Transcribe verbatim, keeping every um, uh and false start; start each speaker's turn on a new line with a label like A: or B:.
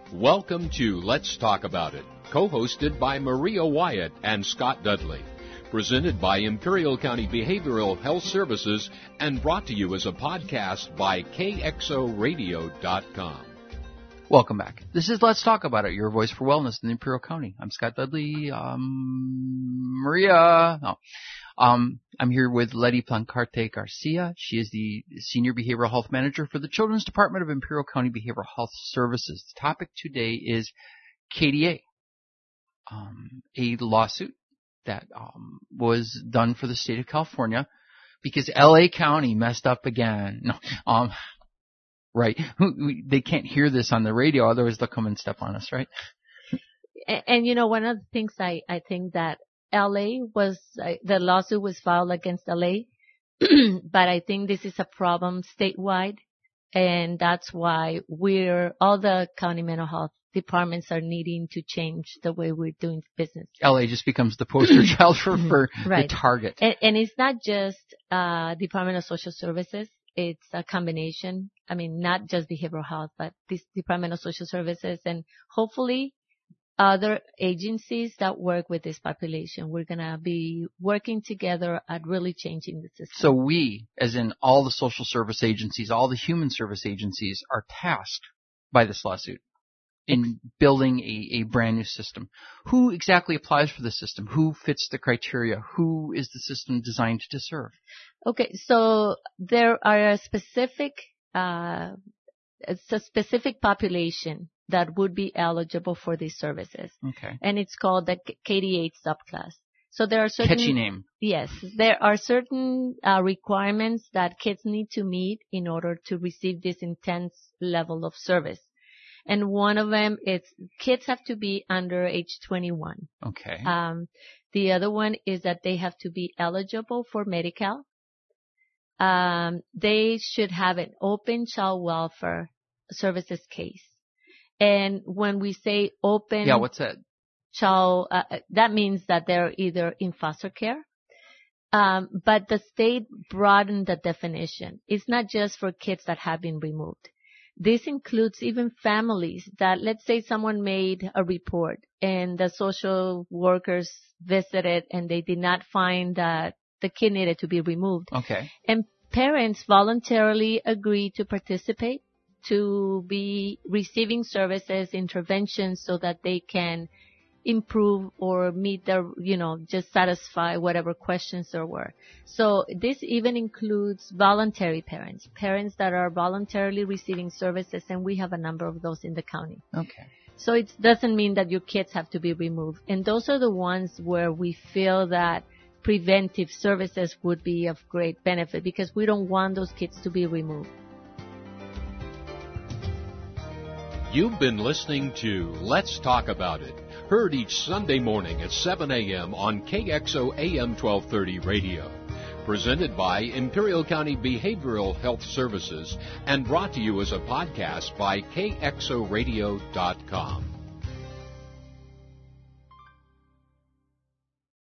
A: Welcome to Let's Talk About It, co-hosted by Maria Wyatt and Scott Dudley. Presented by Imperial County Behavioral Health Services and brought to you as a podcast by K X O radio dot com.
B: Welcome back. This is Let's Talk About It, your voice for wellness in Imperial County. I'm Scott Dudley. Um, Maria. No. Um, I'm here with Letty Plancarte Garcia. She is the Senior Behavioral Health Manager for the Children's Department of Imperial County Behavioral Health Services. The topic today is K D A, um, a lawsuit that um, was done for the state of California because L A County messed up again. No, um, right. They can't hear this on the radio, otherwise they'll come and step on us, right?
C: And, and you know, one of the things I, I think that L A was, uh, the lawsuit was filed against L A, but I think this is a problem statewide, and that's why we're, all the county mental health departments are needing to change the way we're doing business.
B: L A just becomes the poster child for, for
C: right.
B: the target.
C: And, and it's not just uh Department of Social Services. It's a combination. I mean, not just behavioral health, but this Department of Social Services and hopefully other agencies that work with this population. We're going to be working together at really changing the system.
B: So we, as in all the social service agencies, all the human service agencies, are tasked by this lawsuit in building a, a brand new system. Who exactly applies for the system? Who fits the criteria? Who is the system designed to serve?
C: Okay, so there are a specific, uh, it's a specific population that would be eligible for these services.
B: Okay.
C: And it's called the K D eight subclass. So there are certain...
B: Catchy name.
C: Yes. There are certain uh, requirements that kids need to meet in order to receive this intense level of service. And one of them is kids have to be under age twenty-one.
B: Okay.
C: Um, the other one is that they have to be eligible for Medi-Cal. Um, they should have an open child welfare services case. And when we say open
B: yeah, what's that?
C: child, uh, that means that they're either in foster care. Um, but the state broadened the definition. It's not just for kids that have been removed. This includes even families that, let's say someone made a report and the social workers visited and they did not find that the kid needed to be removed.
B: Okay.
C: And parents voluntarily agreed to participate, to be receiving services, interventions so that they can improve or meet their, you know, just satisfy whatever questions there were. So this even includes voluntary parents, parents that are voluntarily receiving services, and we have a number of those in the county.
B: Okay.
C: So it doesn't mean that your kids have to be removed. And those are the ones where we feel that preventive services would be of great benefit because we don't want those kids to be removed.
A: You've been listening to Let's Talk About It, heard each Sunday morning at seven a.m. on K X O A M twelve thirty radio. Presented by Imperial County Behavioral Health Services and brought to you as a podcast by K X O radio dot com.